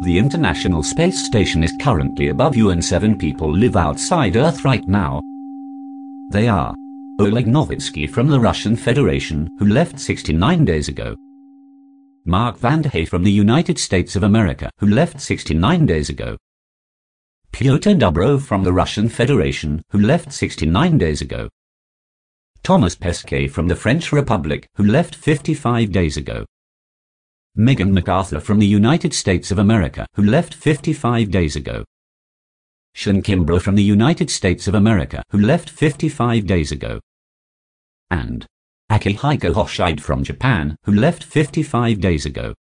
The International Space Station is currently above you and 7 people live outside Earth right now. They are Oleg Novitsky from the Russian Federation, who left 69 days ago. Mark Vande from the United States of America, who left 69 days ago. Pyotr Dubrov from the Russian Federation, who left 69 days ago. Thomas Pesquet from the French Republic, who left 55 days ago. Megan MacArthur from the United States of America, who left 55 days ago. Sean Kimbrough from the United States of America, who left 55 days ago. And Akihiko Hoshide from Japan, who left 55 days ago.